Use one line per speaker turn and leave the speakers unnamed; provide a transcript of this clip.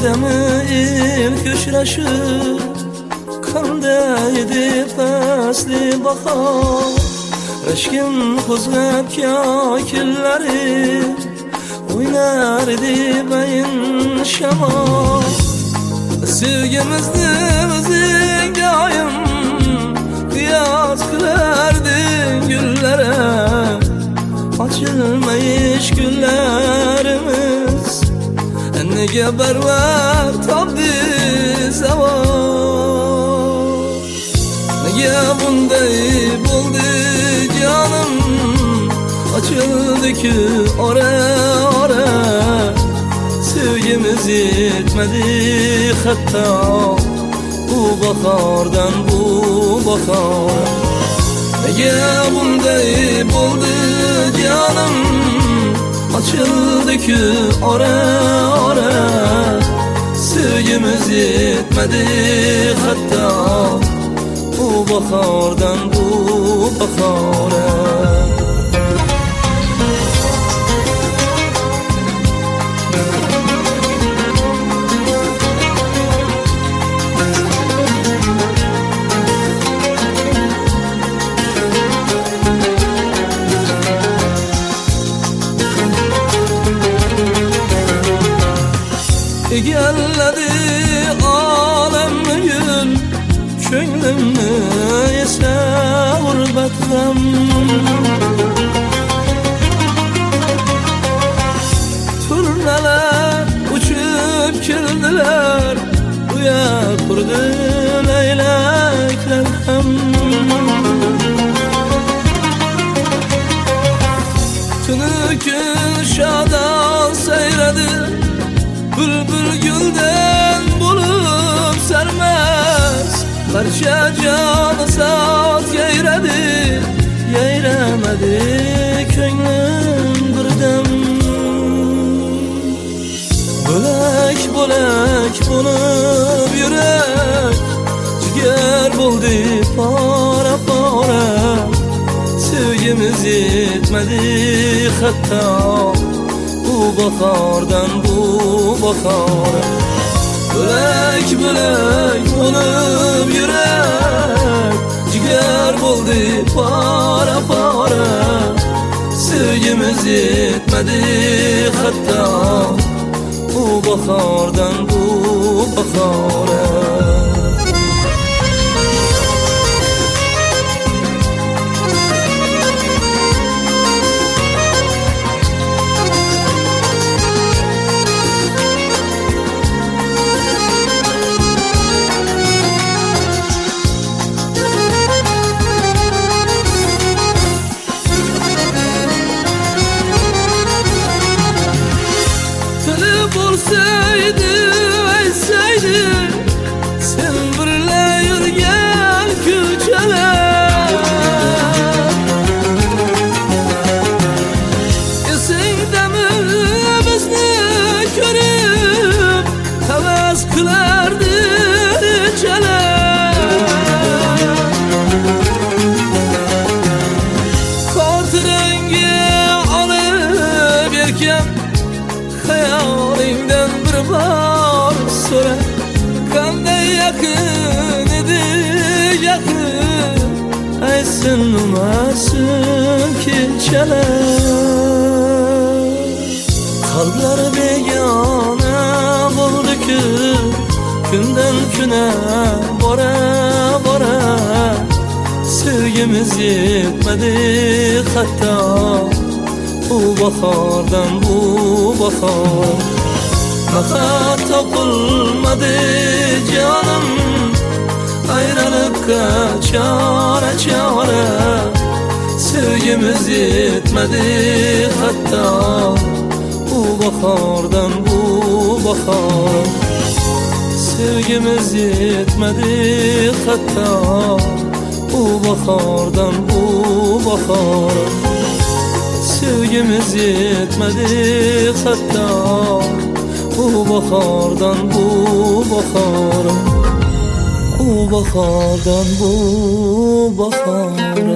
demi ilk uchrashuv qanday deb asli bahor rashkin qo'zg'ab ko'killari o'ynar deb ayin shamol sevgimizni o'zing doim qiyos qilarding gullari ochilmayish kunlarimiz nega barvar topdi zavol nega bunday bo'ldi jonim ochildi-ku ora ora sevgimiz yetmadi hatto bu bahordan bu bahor nega bunday bo'ldi jonim açıldı-ku ora ora sevgimiz yetmedi hatta bu bahardan bu bahara Egelledi alem gül Könglimni esa g'urbat g'am Turnalar uçup keldiler Uya kurdi leylaklar ham Tunu kun şadan seyredi Bülbül gülden bulup sermez Barcha canı sat yayradi Yayremedi ko'nglim birdam Bo'lak bo'lak bo'lib yurak Jigar bo'ldi pora pora Sevgimiz yetmedi hatta bu bahardan bu bahara Bölek bölek olup yürek Ciger buldu para para Sevgimiz yetmedi hatta bu bahardan bu bahara Bulsaydı, etseydi Sen birle yürgen küçeler Esingdemi bizni görüp Heves kılardı çeler Kort rengi alıp yerken Hayalimden bir bar sonra Kanday yakın idi yakın Aysin umasın keçeler Kalplar begana buldu ki Günden güne bora bora Sevgimiz yetmedi hatta bu bahardan bu bahar Fakat topulmadı canım Ayrılıkka çare çare Sevgimiz yetmedi hatta bu bahardan bu bahar Sevgimiz yetmedi hatta bu bahardan bu bahar Sevgimiz yetmedi hatta bu bahardan bu bahara Bu bahardan bu bahara